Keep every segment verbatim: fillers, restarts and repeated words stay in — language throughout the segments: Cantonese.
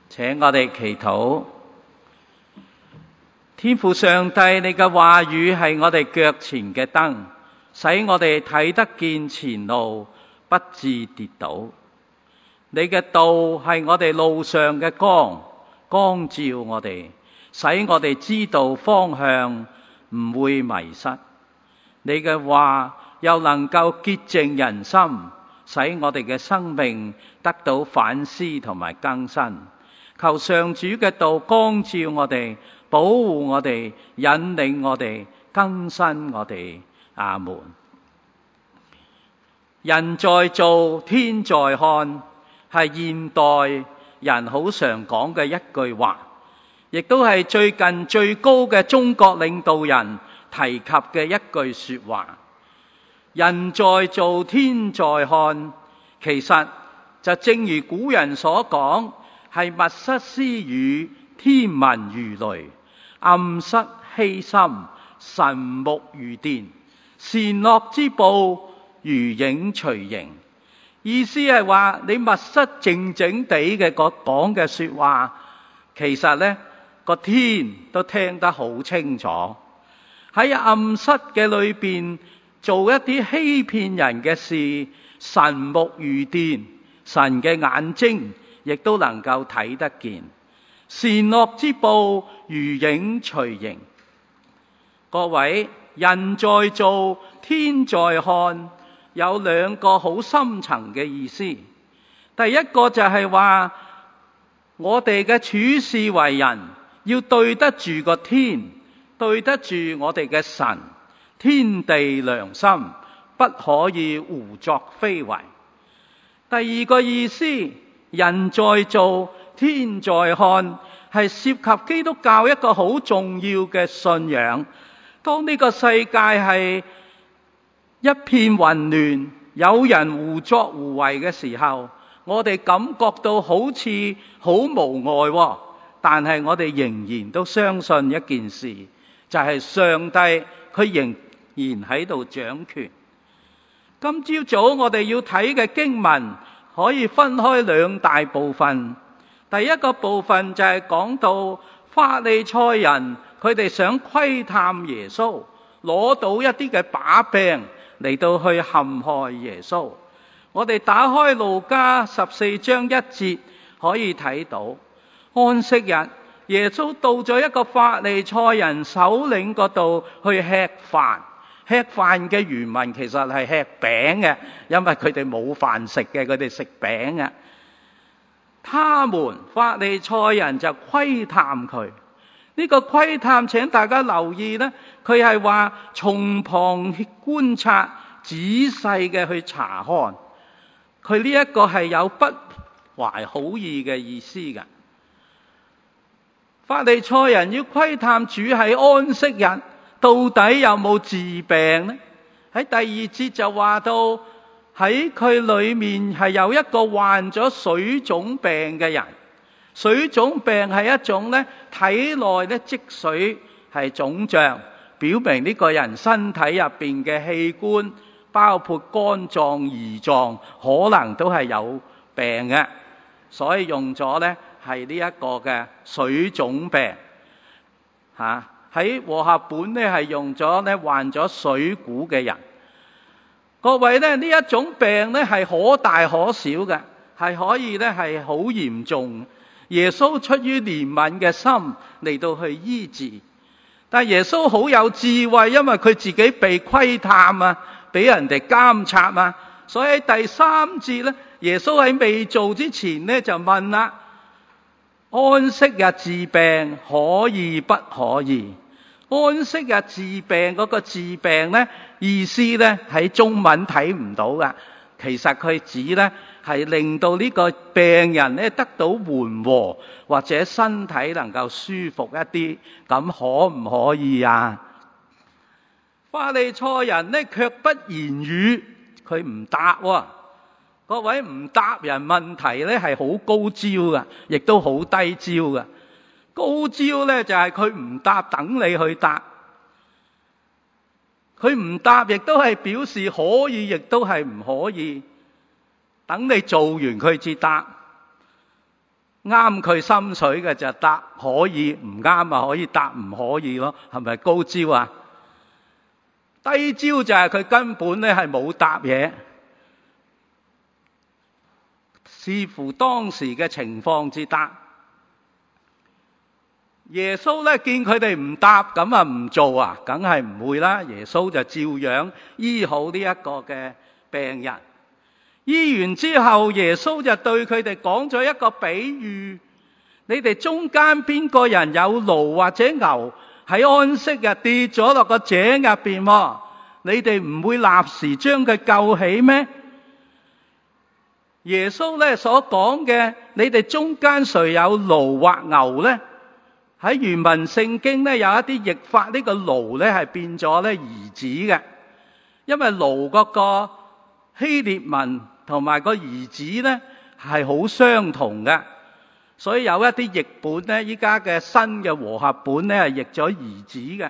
請我哋祈禱。天父上帝，你嘅話語係我哋腳前嘅燈，使我哋睇得見前路，不致跌倒。你嘅道係我哋路上嘅光，光照我哋，使我哋知道方向，唔會迷失。你嘅話又能夠潔淨人心，使我哋嘅生命得到反思同埋更新。求上主嘅道光照我哋，保護我哋，引領我哋，更新我哋。阿門。人在做，天在看，係現代人好常講嘅一句話，亦都係最近最高嘅中國領導人提及嘅一句說話。人在做，天在看，其實就正如古人所講，係密室私語，天文如雷；暗室希深，神目如電。善惡之報，如影隨形。意思係話，你密室靜靜地嘅講嘅說話，其實呢個天都聽得好清楚。喺暗室嘅裏邊做一啲欺騙人嘅事，神目如電，神嘅眼睛亦都能夠睇得見。善惡之報，如影隨形。各位，人在做，天在看，有兩個好深層嘅意思。第一個就係話，我哋嘅處事為人要對得住個天，對得住我哋嘅神，天地良心，不可以胡作非為。第二個意思，人在做，天在看，係涉及基督教一個好重要嘅信仰。當呢個世界係一片混亂，有人胡作胡為嘅時候，我哋感覺到好似好無礙，但係我哋仍然都相信一件事，就係上帝佢仍然喺度掌權。今朝早我哋要睇嘅經文可以分開兩大部分。第一個部分就係講到法利賽人，佢哋想窺探耶穌，攞到一啲嘅把柄嚟到去陷害耶穌。我哋打開路加十四章一節可以睇到，安息日耶穌到咗一個法利賽人首領嗰度去吃飯。吃飯嘅原文其實係吃餅嘅，因為佢哋冇飯食嘅，佢哋食餅嘅。他們法利賽人就窺探佢。呢個窺探，請大家留意呢，佢係話從旁觀察，仔細嘅去查看。佢呢一個係有不懷好意嘅意思嘅。法利賽人要窺探主喺安息日到底有冇治病呢？喺第二節就話到喺佢裏面係有一個患咗水腫病嘅人。水腫病係一種咧體內咧積水係腫脹，表明呢個人身體入邊嘅器官，包括肝臟、胰臟，可能都係有病嘅，所以用咗咧係呢一個嘅水腫病吓。喺和合本咧係用咗咧患咗水臌嘅人。各位咧，呢一種病咧係可大可小嘅，係可以咧係好嚴重。耶穌出於憐憫嘅心嚟到去醫治，但耶穌好有智慧，因為佢自己被窺探啊，俾人哋監察啊，所以第三節咧，耶穌喺未做之前咧就問啦：安息日治病可以不可以？安息日治病嗰個治病咧意思咧喺中文睇唔到噶，其實佢指咧係令到呢個病人咧得到緩和，或者身體能夠舒服一啲，咁可唔可以啊？法利賽人咧卻不言語，佢唔答喎。各位，唔答人問題咧係好高招噶，亦都好低招噶。高招咧就係佢唔答，等你去答。佢唔答亦都係表示可以，亦都係唔可以。等你做完佢至答。 啱佢心水嘅就答可以，唔啱啊可以答唔可以咯，係咪高招啊？低招就係佢根本咧係冇答嘢，視乎當時嘅情況至答。耶穌咧見佢哋唔答，咁啊唔做啊，梗係唔會啦。耶穌就照樣醫好呢一個嘅病人。醫完之後，耶穌就對佢哋講咗一個比喻：你哋中間邊個人有驢或者牛喺安息日跌咗落個井入邊，你哋唔會立時將佢救起咩？耶穌咧所講嘅，你哋中間誰有驢或牛咧？喺原文聖經咧有一啲譯法，呢個驢咧係變咗咧兒子嘅，因為驢嗰個希臘文同埋個兒子咧係好相同嘅，所以有一啲譯本咧，依家嘅新嘅和合本咧係譯咗兒子嘅。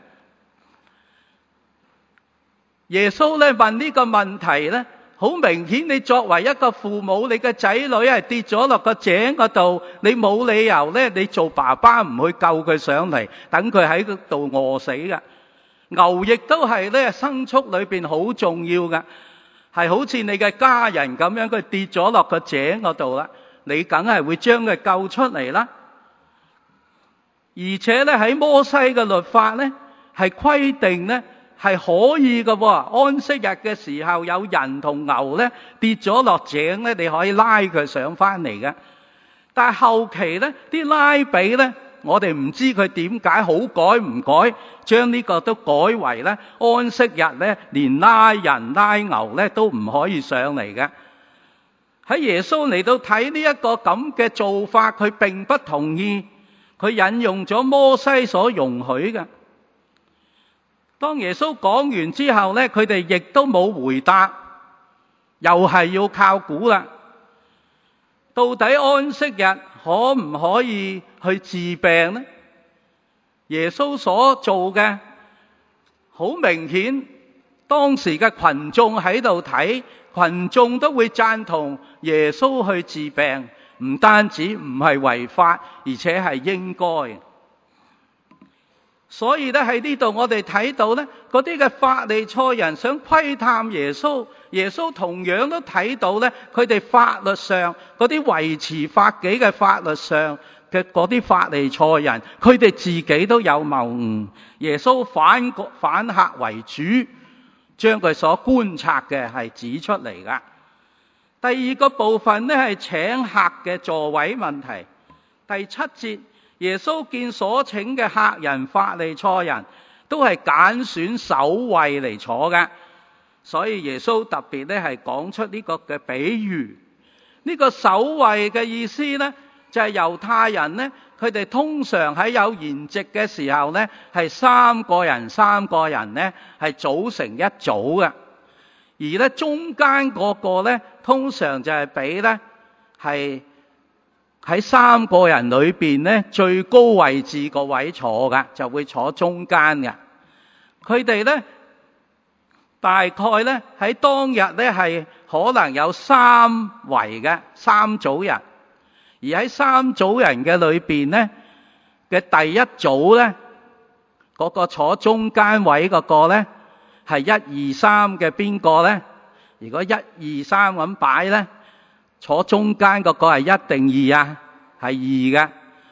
耶穌咧問呢個問題咧，好明顯，你作為一個父母，你嘅仔女係跌咗落個井嗰度，你冇理由咧，你做爸爸唔去救佢上嚟，等佢喺嗰度餓死㗎。牛亦都係咧牲畜裏邊好重要㗎，係好似你嘅家人咁樣，佢跌咗落個井嗰度啦，你梗係會將佢救出嚟啦。而且咧喺摩西嘅律法咧係規定咧係可以嘅喎，安息日嘅時候有人同牛咧跌咗落井咧，你可以拉佢上翻嚟嘅。但係後期咧啲拉比咧，我哋唔知佢點解好改唔改，將呢個都改為咧安息日咧連拉人拉牛咧都唔可以上嚟嘅。喺耶穌嚟到睇呢一個咁嘅做法，佢並不同意，佢引用咗摩西所容許嘅。當耶穌講完之後咧，佢哋亦都冇回答，又係要靠估啦。到底安息日可唔可以去治病呢？耶穌所做嘅好明顯，當時嘅群眾喺度睇，群眾都會贊同耶穌去治病，唔單止唔係違法，而且係應該。所以咧喺呢度我哋睇到咧，嗰啲嘅法利賽人想窺探耶穌，耶穌同樣都睇到咧，佢哋法律上嗰啲維持法紀嘅法律上嘅嗰啲法利賽人，佢哋自己都有謬誤。耶穌反反客為主，將佢所觀察嘅係指出嚟噶。第二個部分咧係請客嘅座位問題。第七節，耶穌見所請嘅客人法利賽人都係揀選首位嚟坐嘅，所以耶穌特別咧係講出呢個嘅比喻。呢個首位嘅意思咧就係猶太人咧，佢哋通常喺有筵席嘅時候咧係三個人三個人咧係組成一組嘅，而咧中間嗰個咧通常就係俾咧係喺三個人裏邊咧最高位置個位坐噶，就會坐中間嘅。佢哋咧大概咧喺當日咧係可能有三圍嘅三組人，而喺三組人嘅裏邊咧嘅第一組咧嗰個坐中間位嗰個咧係一二三嘅邊個咧？如果一二三咁擺咧，坐中間嗰個係一定二啊？係二嘅。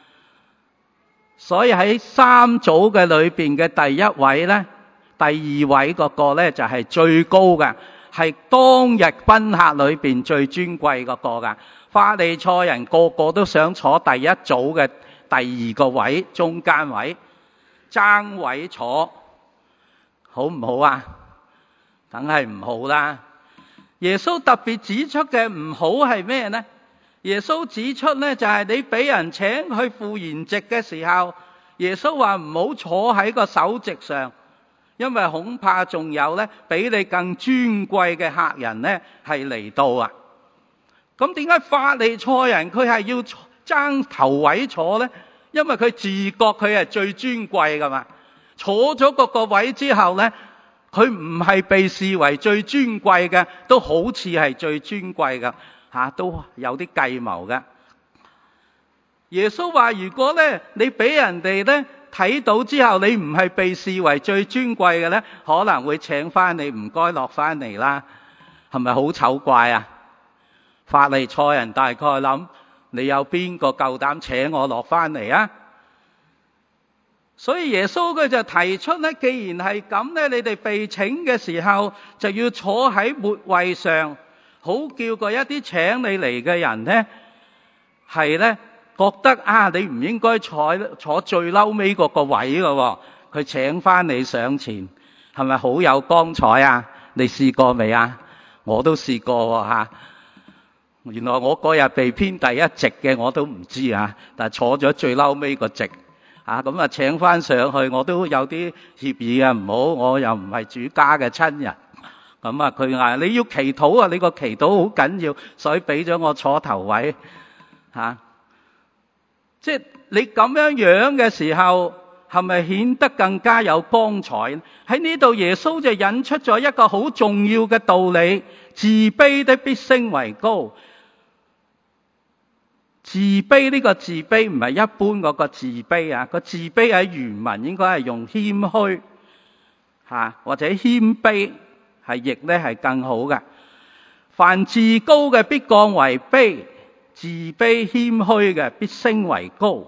所以喺三組嘅裏邊嘅第一位咧，第二位嗰個咧就係最高嘅，係當日賓客裏邊最尊貴嗰個噶。法利賽人個個都想坐第一組嘅第二個位，中間位，爭位坐，好唔好啊？梗係唔好啦。耶穌特別指出嘅唔好係咩呢？耶穌指出呢，就係你俾人請去赴筵席嘅時候，耶穌話唔好坐喺個首席上，因為恐怕仲有呢比你更尊貴嘅客人呢係嚟到啊。咁點解法利賽人佢係要爭頭位坐呢？因為佢自覺佢係最尊貴噶嘛。坐咗嗰個位之後呢，佢唔係被視為最尊貴嘅，都好似係最尊貴嘅，吓、啊、都有啲計謀嘅。 耶穌話：如果咧你俾人哋咧睇到之後，你唔係被視為最尊貴嘅咧，可能會請翻你，唔該落翻嚟啦。係咪好醜怪啊？法利賽人大概諗：你有邊個夠膽請我落翻嚟啊？所以耶穌佢就提出咧，既然係咁咧，你哋被請嘅時候就要坐喺末位上，好叫嗰一啲請你嚟嘅人咧係咧覺得啊，你唔應該坐坐最嬲尾嗰個位嘅，佢請翻你上前，係咪好有光彩啊？你試過未啊？我都試過吓、啊。原來我嗰日被編第一席嘅我都唔知啊，但係坐咗最嬲尾個席。啊，咁啊請翻上去，我都有啲歉意啊，唔好，我又唔係主家嘅親人。咁啊，佢話你要祈禱啊，你個祈禱好緊要，所以俾咗我坐頭位。吓、啊，即係你咁樣樣嘅時候，係咪顯得更加有光彩？喺呢度耶穌就引出咗一個好重要嘅道理：自卑的必升為高。自卑呢個自卑唔係一般嗰個自卑啊，個自卑喺原文應該係用謙虛吓，或者謙卑係譯咧係更好嘅。凡自高嘅必降為卑，自卑謙虛嘅必升為高。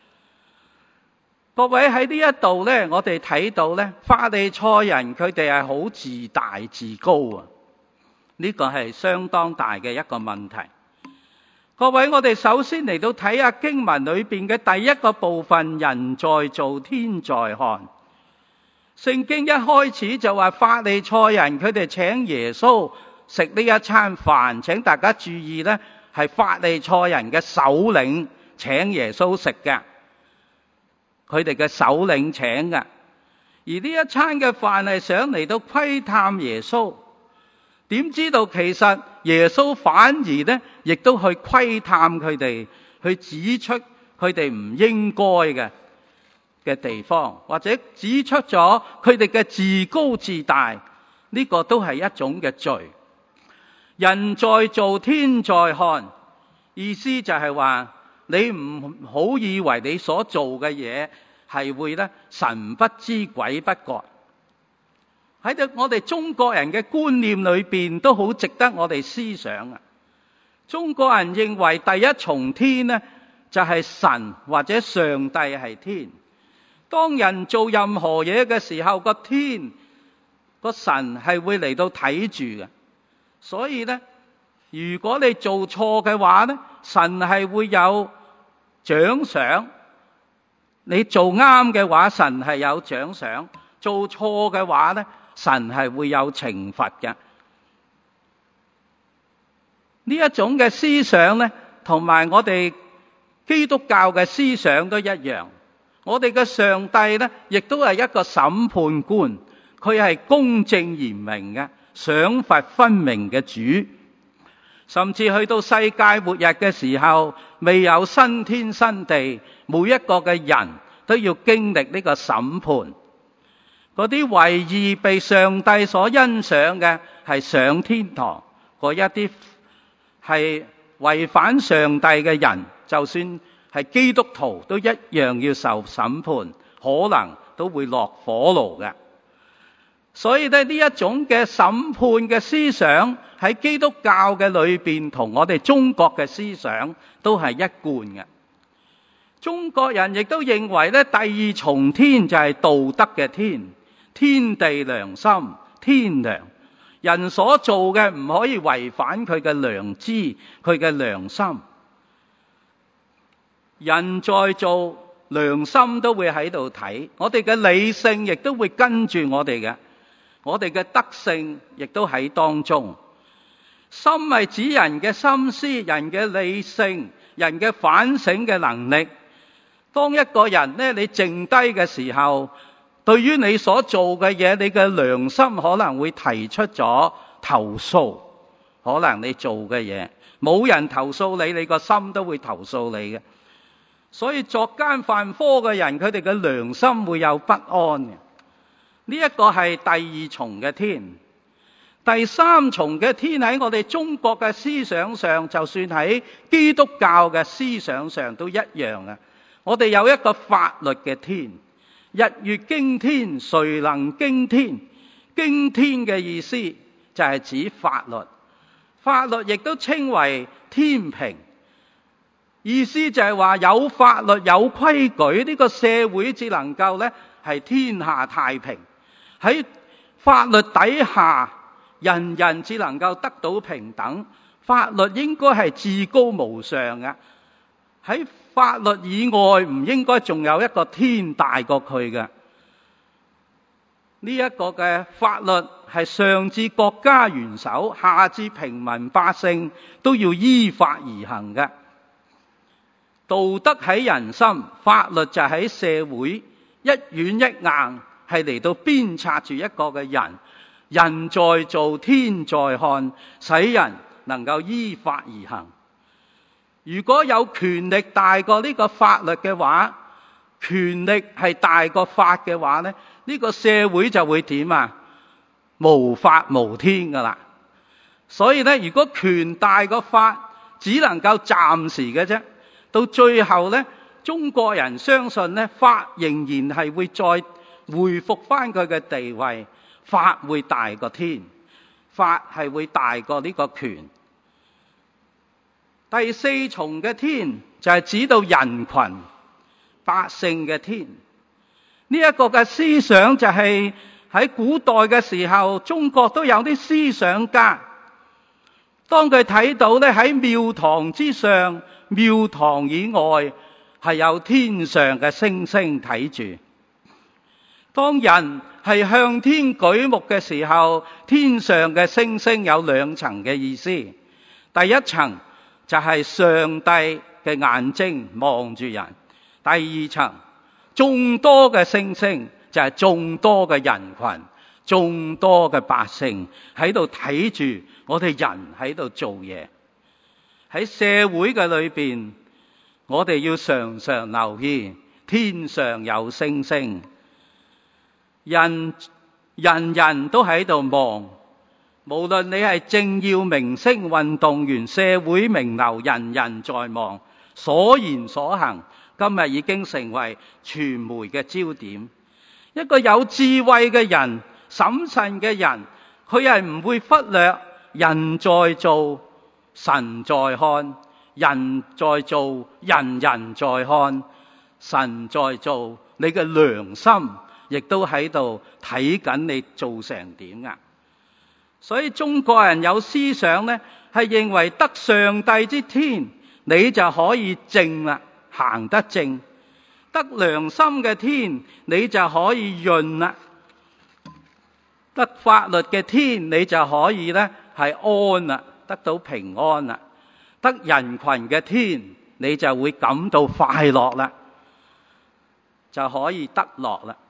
各位喺呢一度咧，我哋睇到咧，法利賽人佢哋係好自大自高啊，呢個係相當大嘅一個問題。各位，我哋首先嚟到睇下經文裏邊嘅第一個部分，人在做，天在看。聖經一開始就話法利賽人佢哋請耶穌食呢一餐飯，請大家注意呢，係法利賽人嘅首領請耶穌食嘅，佢哋嘅首領請嘅。而呢一餐嘅飯係想嚟到窺探耶穌，點知道其實耶穌反而呢，亦都去窺探佢哋，去指出佢哋唔應該嘅嘅地方，或者指出咗佢哋嘅自高自大，呢個都係一種嘅罪。人在做，天在看，意思就係話你唔好以為你所做嘅嘢係會呢，神不知鬼不覺。喺度我哋中國人嘅觀念裏邊都好值得我哋思想啊！中國人認為第一重天呢，就係神或者上帝係天。當人做任何嘢嘅時候，個天個神係會嚟到睇住嘅。所以呢，如果你做錯嘅話呢，神係會有獎賞；你做啱嘅話，神係有獎賞；做錯嘅話呢，神係會有懲罰嘅。呢一種嘅思想呢，同埋我哋基督教嘅思想都一樣。我哋嘅上帝呢，亦都係一個審判官，佢係公正嚴明嘅，賞罰分明嘅主。甚至去到世界末日嘅時候，未有新天新地，每一個嘅人都要經歷呢個審判。嗰啲為義被上帝所欣賞嘅，係上天堂；嗰一啲係違反上帝嘅人，就算係基督徒都一樣要受審判，可能都會落火爐嘅。所以咧，呢一種嘅審判嘅思想喺基督教嘅裏邊，同我哋中國嘅思想都係一貫嘅。中國人亦都認為咧，第二重天就係道德嘅天，天地良心，天良。人所做嘅唔可以違反佢嘅良知，佢嘅良心。人在做，良心都會喺度睇，我哋嘅理性亦都會跟住我哋嘅，我哋嘅德性亦都喺當中。心係指人嘅心思，人嘅理性，人嘅反省嘅能力。當一個人呢，你靜低嘅時候，對於你所做嘅嘢，你嘅良心可能會提出咗投訴。可能你做嘅嘢冇人投訴你，你個心都會投訴你嘅。所以作奸犯科嘅人，佢哋嘅良心會有不安嘅。呢一個係第二重嘅天。 第三重嘅天喺我哋中國嘅思想上，就算喺基督教嘅思想上都一樣啊！我哋有一個法律嘅天，日月經天，誰能經天？經天嘅意思就係指法律，法律亦都稱為天平，意思就係話有法律有規矩，呢個社會只能夠咧係天下太平。喺法律底下，人人只能夠得到平等，法律應該係至高無上嘅。喺法律以外，唔應該仲有一個天大過佢嘅。呢一個嘅法律係上至國家元首，下至平民百姓都要依法而行嘅。道德喺人心，法律就喺社會，一軟一硬係嚟到鞭策住一個嘅人。人在做，天在看，使人能夠依法而行。如果有權力大過呢個法律嘅話，權力係大過法嘅話呢，呢個社會就會點啊？無法無天噶啦。所以呢，如果權大過法，只能夠暫時嘅啫。到最後呢，中國人相信呢，法仍然係會再恢復翻佢嘅地位。法會大過天，法係會大過呢個權。第四重嘅天就係指到人群百姓嘅天。呢一個嘅思想就係喺古代嘅時候，中國都有啲思想家，當佢睇到咧喺廟堂之上、廟堂以外係有天上嘅星星睇住。當人係向天舉目嘅時候，天上嘅星星有兩層嘅意思。第一層就係上帝嘅眼睛望住人，第二層眾多嘅星星就係眾多嘅人群、眾多嘅百姓喺度睇住我哋人喺度做嘢。喺社會嘅裏邊，我哋要常常留意天上有星星。人人人都喺度望，無論你係政要明星、運動員、社會名流，人人在望，所言所行今日已經成為傳媒嘅焦點。一個有智慧嘅人、審慎嘅人，佢係唔會忽略人在做，神在看；人在做，人人在看；神在做，你嘅良心亦都喺度睇緊你做成點啊！所以中國人有思想呢，係認為得上帝之天，你就可以正啦，行得正；得良心嘅天，你就可以潤啦；得法律嘅天，你就可以呢係安啦，得到平安啦；得人群嘅天，你就會感到快樂啦，就可以得樂啦。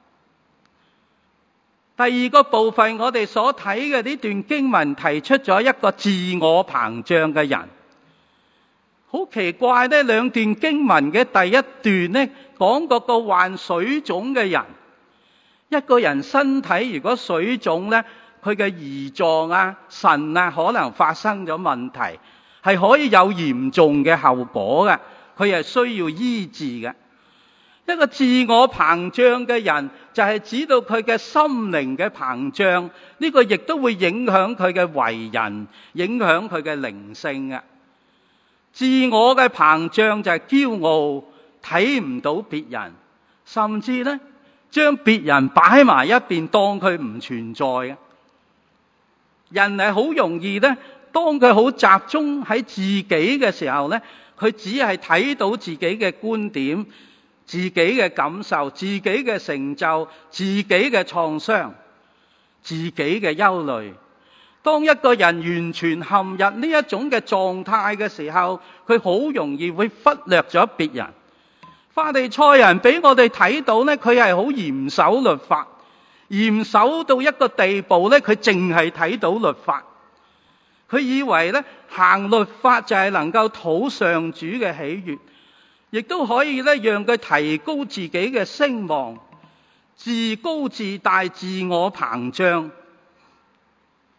第二個部分，我哋所睇嘅呢段經文提出咗一個自我膨脹嘅人。好奇怪呢，兩段經文嘅第一段呢，講嗰個患水腫嘅人。一個人身體如果水腫呢，佢嘅胰臟啊、腎啊可能發生咗問題，係可以有嚴重嘅後果嘅，佢係需要醫治嘅。一個自我膨脹嘅人，就係指到佢嘅心靈嘅膨脹，呢個亦都會影響佢嘅為人，影響佢嘅靈性啊。自我嘅膨脹就係驕傲，睇唔到別人，甚至呢將別人擺埋一邊，當佢唔存在嘅。人係好容易呢，當佢好集中喺自己嘅時候呢，佢只係睇到自己嘅觀點、自己嘅感受、自己嘅成就、自己嘅創傷、自己嘅憂慮。當一個人完全陷入呢一種嘅狀態嘅時候，佢好容易會忽略咗別人。法利賽人俾我哋睇到呢，佢係好嚴守律法，嚴守到一個地步呢，佢淨係睇到律法。佢以為呢，行律法就係能夠討上主嘅喜悅，亦都可以咧讓佢提高自己嘅聲望，自高自大、自我膨脹。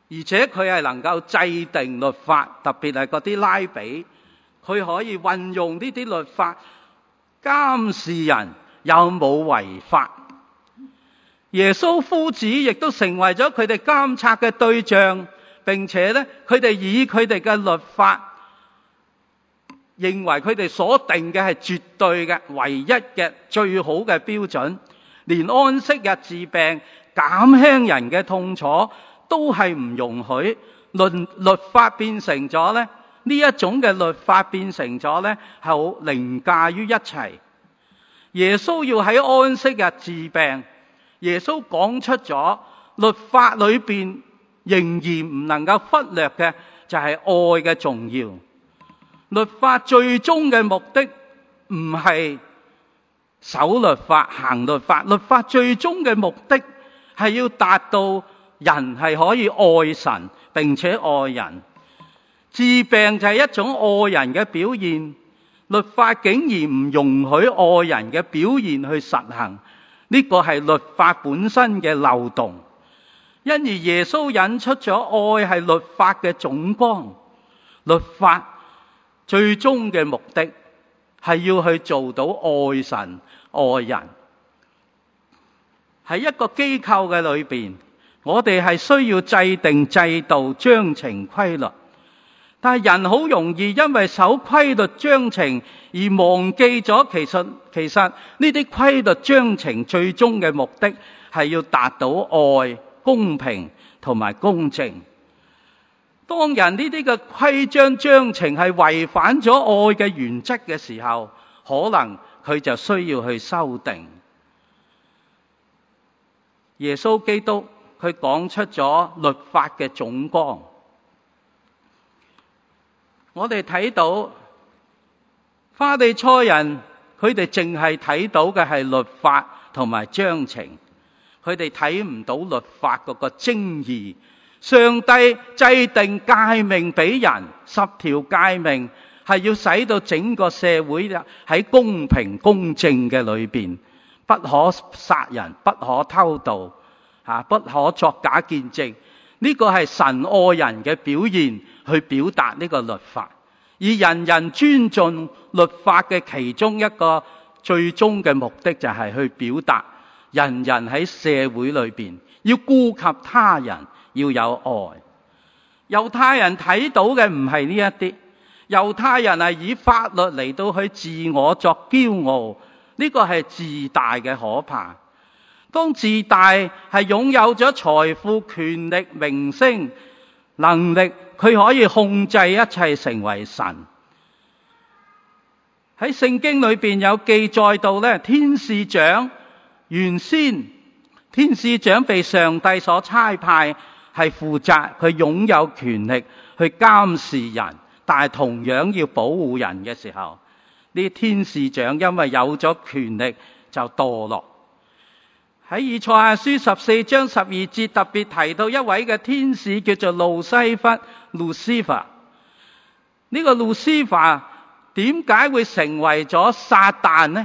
而且佢係能夠制定律法，特別係嗰啲拉比，佢可以運用呢啲律法監視人有冇違法。耶穌夫子亦都成為咗佢哋監察嘅對象，並且咧，佢哋以佢哋嘅律法，認為佢哋所定嘅係絕對嘅、唯一嘅、最好嘅標準，連安息日治病、減輕人嘅痛楚都係唔容許。律律法變成咗咧，呢一種嘅律法變成咗咧，係好凌駕於一切。耶穌要喺安息日治病，耶穌講出咗律法裏邊仍然唔能夠忽略嘅就係愛嘅重要。律法最終嘅目的唔係守律法、行律法，律法最終嘅目的係要達到人係可以愛神並且愛人。治病就係一種愛人嘅表現，律法竟然唔容許愛人嘅表現去實行，呢個係律法本身嘅漏洞。因而耶穌引出咗愛係律法嘅總綱，律法最終嘅目的係要去做到愛神愛人。喺一個機構嘅裏邊，我哋係需要制定制度、章程、規律，但係人好容易因為守規律章程而忘記咗，其實其實呢啲規律章程最終嘅目的係要達到愛、公平同埋公正。當人呢啲嘅規章章程係違反咗愛嘅原則嘅時候，可能佢就需要去修訂。耶穌基督佢講出咗律法嘅總綱。我哋睇到法利賽人，佢哋淨係睇到嘅係律法同埋章程，佢哋睇唔到律法嗰個精義。上帝制定誡命俾人，十條誡命係要使到整個社會喺公平公正嘅裏邊，不可殺人，不可偷盜，吓，不可作假見證。呢個係神愛人嘅表現，去表達呢個律法。而人人尊重律法嘅其中一個最終嘅目的，就係去表達人人喺社會裏邊要顧及他人，要有愛。猶太人睇到嘅唔係呢一啲，猶太人係以法律嚟到去自我作驕傲，呢個係自大嘅可怕。當自大係擁有咗財富、權力、名聲、能力，佢可以控制一切成為神。喺聖經裏邊有記載到咧，天使長原先天使長被上帝所差派，係負責佢擁有權力去監視人，但係同樣要保護人嘅時候，呢天使長因為有咗權力就墮落。喺以賽亞書十四章十二節特別提到一位嘅天使叫做路西弗 Lucifer。呢個 Lucifer 點解會成為咗撒旦呢？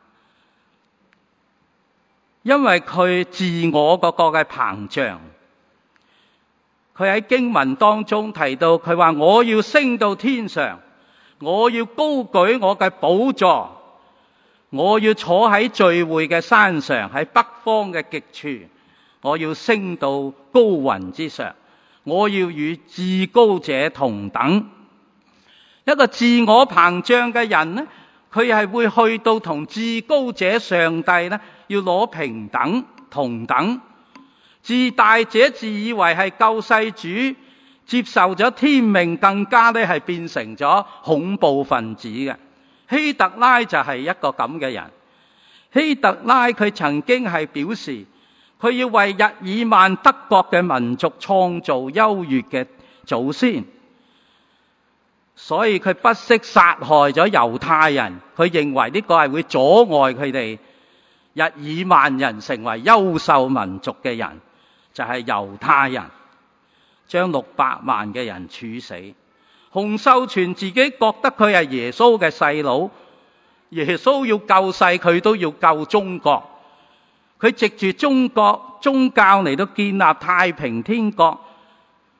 因為佢自我嗰個嘅膨脹。佢喺經文當中提到，佢話我要升到天上，我要高舉我嘅寶座，我要坐喺聚會嘅山上，喺北方嘅極處，我要升到高雲之上，我要與至高者同等。一個自我膨脹嘅人呢，佢係會去到同至高者上帝呢，要攞平等同等。自大者自以為係救世主，接受咗天命，更加呢係變成咗恐怖分子嘅。希特拉就係一個咁嘅人。希特拉佢曾經係表示，佢要為日耳曼德國嘅民族創造優越嘅祖先，所以佢不惜殺害咗猶太人。佢認為呢個係會阻礙佢哋日耳曼人成為優秀民族嘅人，就係猶太人，將六百萬嘅人處死。洪秀全自己覺得佢係耶穌嘅細佬，耶穌要救世，佢都要救中國。佢藉住中國宗教嚟到建立太平天國，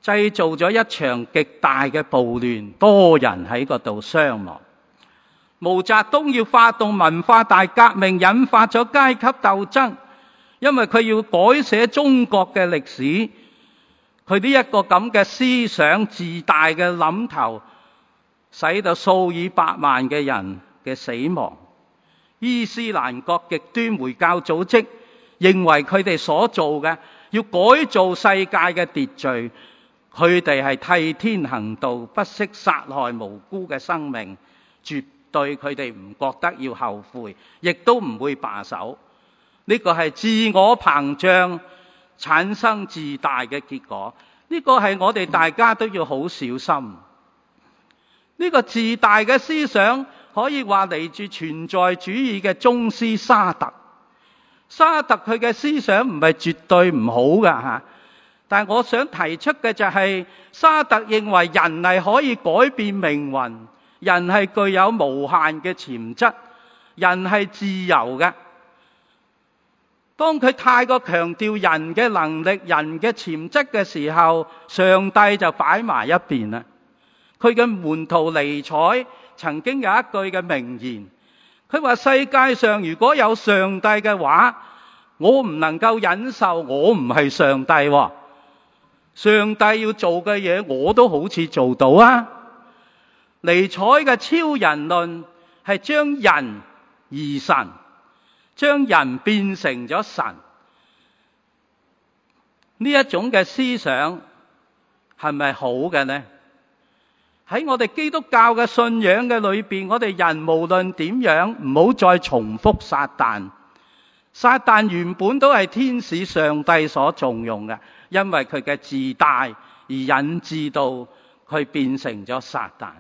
製造咗一場極大嘅暴亂，多人喺嗰度傷亡。毛澤東要發動文化大革命，引發咗階級鬥爭，因為佢要改寫中國嘅歷史。佢呢一個咁嘅思想自大嘅諗頭，使到數以百萬嘅人嘅死亡。伊斯蘭國極端回教組織認為佢哋所做嘅要改造世界嘅秩序，佢哋係替天行道，不惜殺害無辜嘅生命，絕對佢哋唔覺得要後悔，亦都唔會罷手。呢個係自我膨脹產生自大嘅結果，呢個係我哋大家都要好小心。呢個自大嘅思想可以話嚟自存在主義嘅宗師沙特。沙特佢嘅思想唔係絕對唔好噶吓，但係我想提出嘅就係沙特認為人係可以改變命運，人係具有無限嘅潛質，人係自由嘅。當佢太過強調人嘅能力、人嘅潛質嘅時候，上帝就擺埋一邊啦。佢嘅門徒尼采曾經有一句嘅名言，佢話世界上如果有上帝嘅話，我唔能夠忍受我唔係上帝喎。上帝要做嘅嘢我都好似做到啊。尼采嘅超人論係將人移神，將人變成咗神。呢一種嘅思想係咪好嘅呢？喺我哋基督教嘅信仰嘅裏邊，我哋人無論點樣唔好再重複撒旦。撒旦原本都係天使上帝所重用嘅，因為佢嘅自大而引致到佢變成咗撒旦。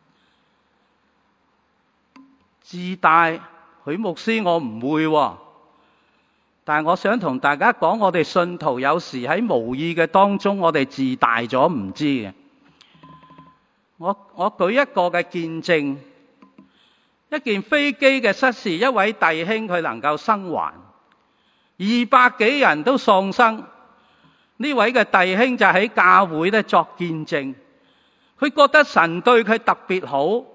自大，許牧師我唔會喎，但係我想同大家講，我哋信徒有時喺無意嘅當中，我哋自大咗唔知嘅。我我舉一個嘅見證，一件飛機嘅失事，一位弟兄佢能夠生還，二百幾人都喪生。呢位嘅弟兄就喺教會咧作見證，佢覺得神對佢特別好，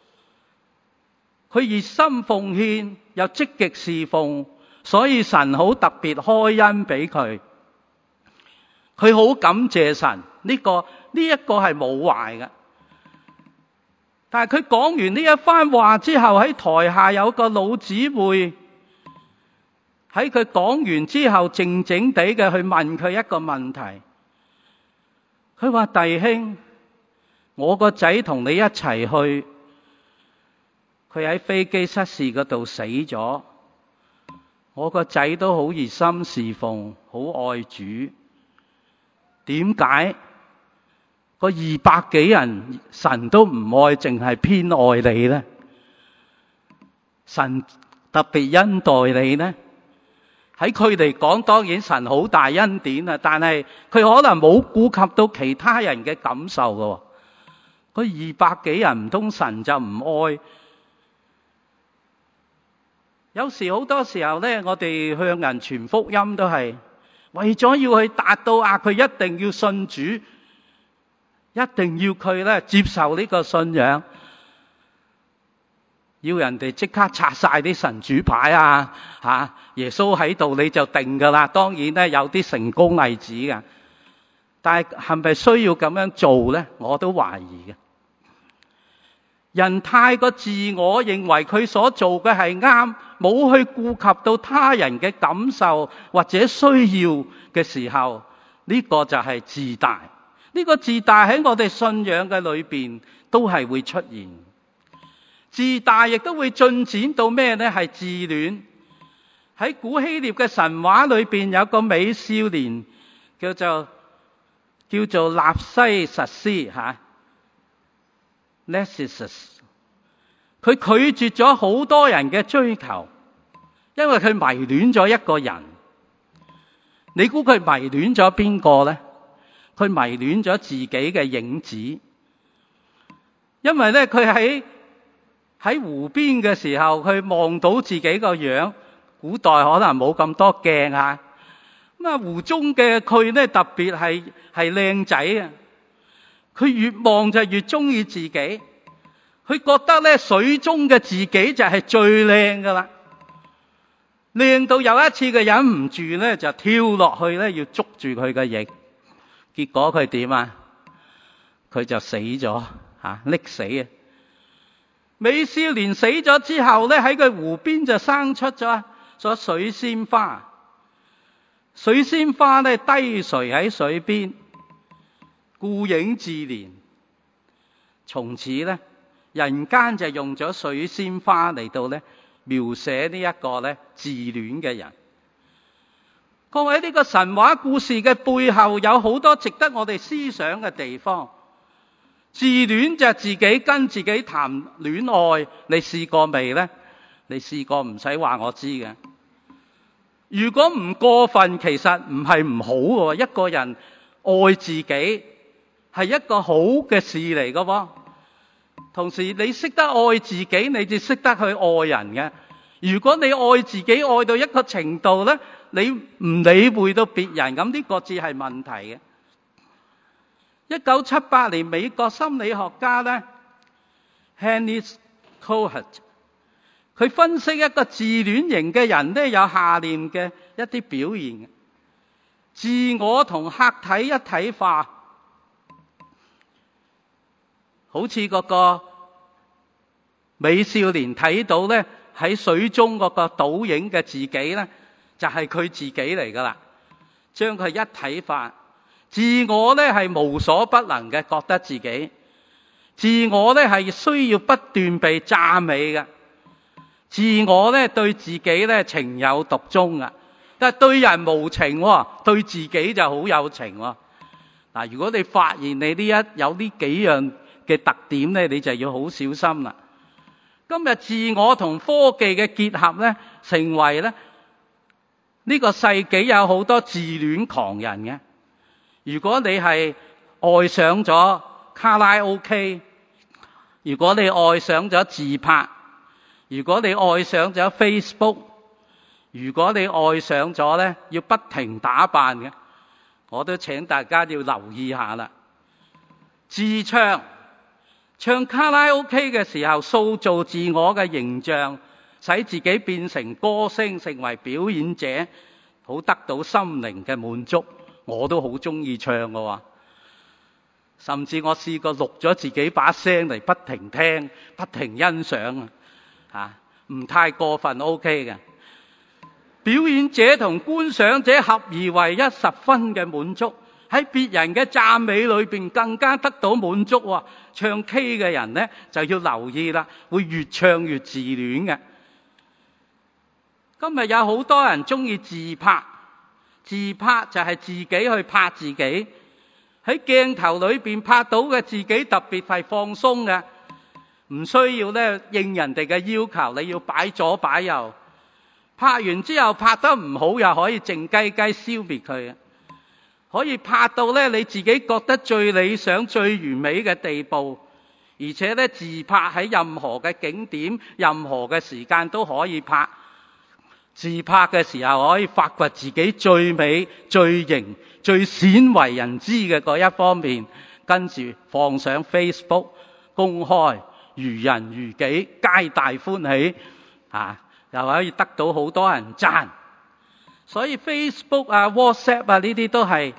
佢熱心奉獻又積極侍奉，所以神好特別開恩俾佢。佢好感謝神，呢個呢一個係冇壞嘅。但係佢講完呢一番話之後，喺台下有個老姊妹喺佢講完之後靜靜地嘅去問佢一個問題。佢話：弟兄，我個仔同你一齊去，佢喺飛機失事嗰度死咗，我個仔都好熱心侍奉，好愛主，點解個二百幾人神都唔愛，淨係偏愛你呢？神特別恩待你呢？喺佢哋講，當然神好大恩典啊，但係佢可能冇顧及到其他人嘅感受㗎。嗰二百幾人唔通神就唔愛？有時好多時候呢，我哋向人傳福音都係為咗要去達到啊，佢一定要信主，一定要佢咧接受呢個信仰，要人哋即刻拆晒啲神主牌啊！吓，耶穌喺度你就定噶啦。當然咧有啲成功例子噶，但係係咪需要咁樣做咧？我都懷疑嘅。人太過自我，認為佢所做嘅係啱，冇去顧及到他人嘅感受或者需要嘅時候，呢個就係自大。呢個自大喺我哋信仰嘅裏邊都係會出現。自大亦都會進展到咩呢？係自戀。喺古希臘嘅神話裏邊有個美少年叫做叫做納西實斯吓 Narcissus， 佢拒絕咗好多人嘅追求，因為佢迷戀咗一個人。你估佢迷戀咗邊個呢？佢迷戀咗自己嘅影子，因為咧佢喺喺湖邊嘅時候，佢望到自己個樣。古代可能冇咁多鏡啊，咁啊湖中嘅佢咧特別係係靚仔啊， 佢越望就越中意自己，佢覺得咧水中嘅自己就係最靚噶啦，靚到有一次佢忍唔住咧就跳落去咧要捉住佢嘅翼，結果佢點啊？佢就死咗吓，溺死啊！美少年死咗之後咧，喺佢湖邊就生出咗咗水仙花。水仙花咧低垂喺水邊，顧影自憐。從此咧，人間就用咗水仙花嚟到咧描寫呢一個咧自戀嘅人。各位，呢個神話故事嘅背後有好多值得我哋思想嘅地方。自戀就係自己跟自己談戀愛，你試過未呢？你試過唔使話我知嘅。如果唔過分，其實唔係唔好嘅。一個人愛自己係一個好嘅事嚟嘅。同時你識得愛自己，你就識得去愛人嘅。如果你愛自己愛到一個程度呢，你唔理會到別人，咁呢個至係問題嘅。一九七八年，美國心理學家咧 Hannes Kohut， 佢分析一個自戀型嘅人咧，有下列嘅一啲表現：自我同客體一體化，好似嗰個美少年睇到咧喺水中嗰個倒影嘅自己咧，就係佢自己嚟噶啦，將佢一體化。自我咧係無所不能嘅，覺得自己自我咧係需要不斷被讚美嘅，自我咧對自己咧情有獨鍾啊，但係對人無情，對自己就好有情。嗱，如果你發現你呢一有呢幾樣嘅特點咧，你就要好小心啦。今日自我同科技嘅結合咧，成為咧呢個世紀有好多自戀狂人嘅。如果你係愛上咗卡拉 OK， 如果你愛上咗自拍，如果你愛上咗 Facebook， 如果你愛上咗咧要不停打扮嘅，我都請大家要留意下啦。自唱唱卡拉 OK 嘅時候，塑造自我嘅形象，使自己變成歌星，成為表演者，好得到心靈嘅滿足。我都好中意唱嘅，甚至我試過錄咗自己把聲嚟，不停聽，不停欣賞啊，唔太過分 OK 嘅。表演者同觀賞者合而為一，十分嘅滿足，喺別人嘅讚美裏邊更加得到滿足。唱 K 嘅人呢就要留意啦，會越唱越自戀嘅。今日有好多人中意自拍。自拍就係自己去拍自己，喺鏡頭裏邊拍到嘅自己特別係放鬆嘅，唔需要咧應人哋嘅要求，你要擺左擺右。拍完之後拍得唔好，又可以靜雞雞消滅佢，可以拍到咧你自己覺得最理想最完美嘅地步，而且咧自拍喺任何嘅景點任何嘅時間都可以拍。自拍嘅時候可以發掘自己最美最型最鮮為人知嘅嗰一方面，跟住放上 Facebook 公開，如人如己，皆大歡喜啊，又可以得到好多人讚。所以 Facebook 啊 WhatsApp 啊呢啲都係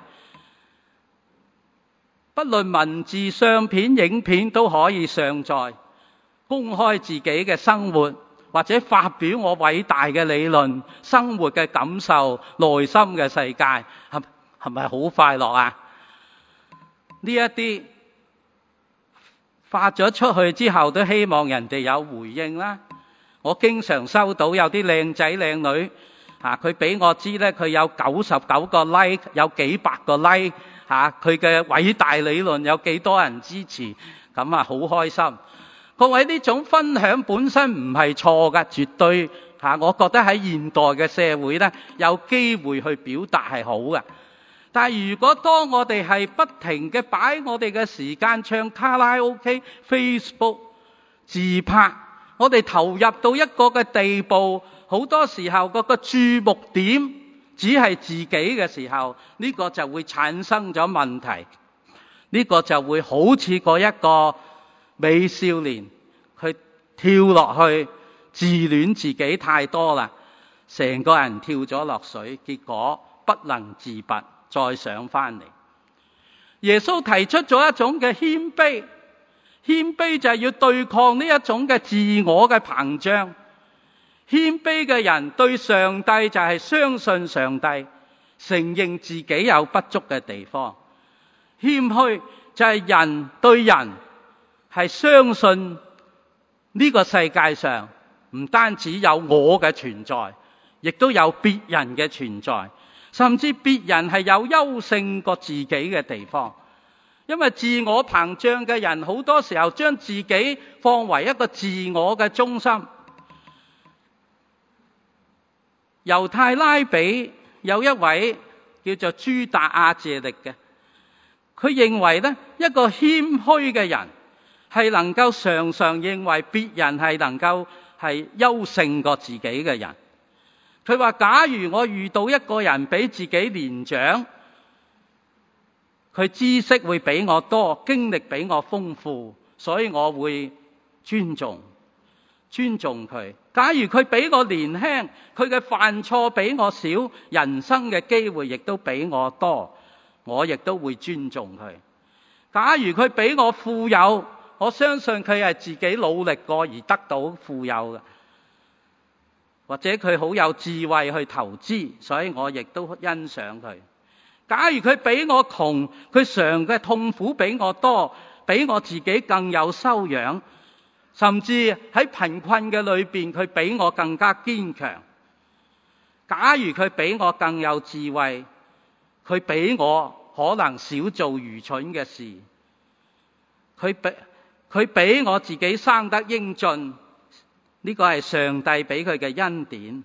不論文字相片影片都可以上載，公開自己嘅生活，或者發表我偉大嘅理論、生活嘅感受、內心嘅世界，係係咪好快樂啊？呢一啲發咗出去之後，都希望人哋有回應啦。我經常收到有啲靚仔靚女啊，佢俾我知咧，佢有九十九個 like， 有幾百個 like 吓，佢嘅偉大理論有幾多人支持，咁啊好開心。各位，呢種分享本身唔係錯㗎，絕對吓，我覺得喺現代嘅社會咧，有機會去表達係好嘅。但係如果當我哋係不停嘅擺我哋嘅時間唱卡拉 OK、Facebook 自拍，我哋投入到一個嘅地步，好多時候嗰個注目點只係自己嘅時候，呢個就會產生咗問題。 呢個就會好似嗰一個美少年，佢跳落去自戀自己太多啦，成個人跳咗落水，結果不能自拔，再上翻嚟。耶穌提出咗一種嘅謙卑，謙卑就係要對抗呢一種嘅自我嘅膨脹。謙卑嘅人對上帝就係相信上帝，承認自己有不足嘅地方。謙虛就係人對人係相信呢個世界上唔單止有我嘅存在，亦都有別人嘅存在，甚至別人係有優勝過自己嘅地方。因為自我膨脹嘅人好多時候將自己放為一個自我嘅中心。猶太拉比有一位叫做朱達亞謝力嘅，佢認為呢一個謙虛嘅人係能夠常常認為別人係能夠係優勝過自己嘅人。佢話假如我遇到一個人比自己年長，佢知識會比我多，經歷比我豐富，所以我會尊重尊重佢。假如佢比我年輕，佢嘅犯錯比我少，人生嘅機會亦都比我多，我亦都會尊重佢。假如佢比我富有，我相信佢係自己努力過而得到富有嘅，或者佢好有智慧去投資，所以我亦都欣賞佢。假如佢比我窮，佢嘗嘅痛苦比我多，比我自己更有修養，甚至喺貧困嘅裏邊，佢比我更加堅強。假如佢比我更有智慧，佢比我可能少做愚蠢嘅事，佢比佢比我自己生得英俊，呢個係上帝俾佢嘅恩典。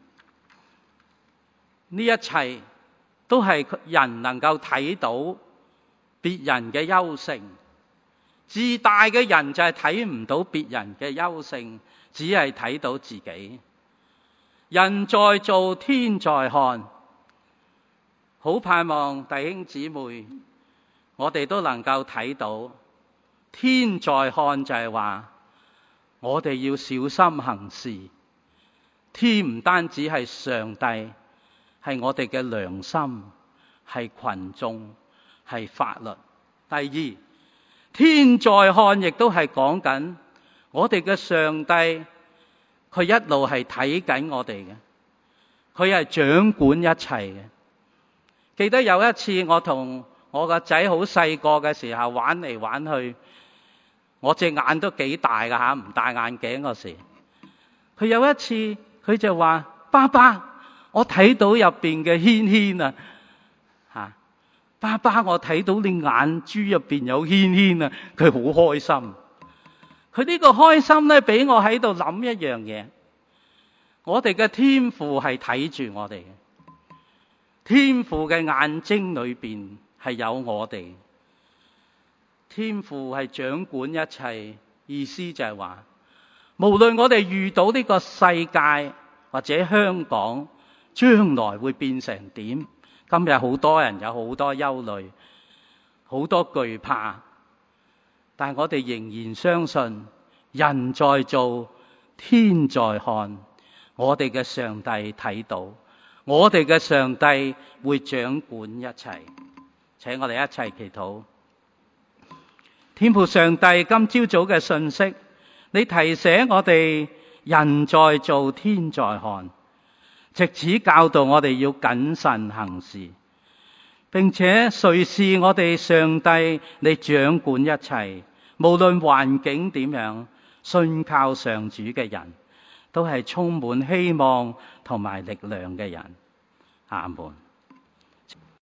呢一切都係人能夠睇到別人嘅優勝。自大嘅人就係睇唔到別人嘅優勝，只係睇到自己。人在做，天在看。好盼望弟兄姊妹，我哋都能夠睇到天在看，就係話我哋要小心行事。天唔單止係上帝，係我哋嘅良心，係群眾，係法律。第二，天在看亦都係講緊我哋嘅上帝，佢一路係睇緊我哋嘅，佢係掌管一切嘅。記得有一次我同我個仔好細個嘅時候玩嚟玩去，我隻眼都幾大噶吓，唔戴眼鏡嗰時，佢有一次佢就話：爸爸，我睇到入邊嘅軒軒啊，吓，爸爸，我睇到你眼珠入邊有軒軒啊，佢好開心。佢呢個開心咧，俾我喺度諗一樣嘢，我哋嘅天父係睇住我哋嘅，天父嘅眼睛裏邊係有我哋，天父係掌管一切。意思就係話，無論我哋遇到呢個世界或者香港將來會變成點，今日好多人有好多憂慮，好多懼怕，但我哋仍然相信人在做，天在看。我哋嘅上帝睇到，我哋嘅上帝會掌管一切。請我哋一齊祈禱。天父上帝，今朝早嘅信息，你提醒我哋人在做，天在看，藉此教導我哋要謹慎行事，並且誰是我哋上帝，你掌管一切，無論環境點樣，信靠上主嘅人都係充滿希望同埋力量嘅人。阿門。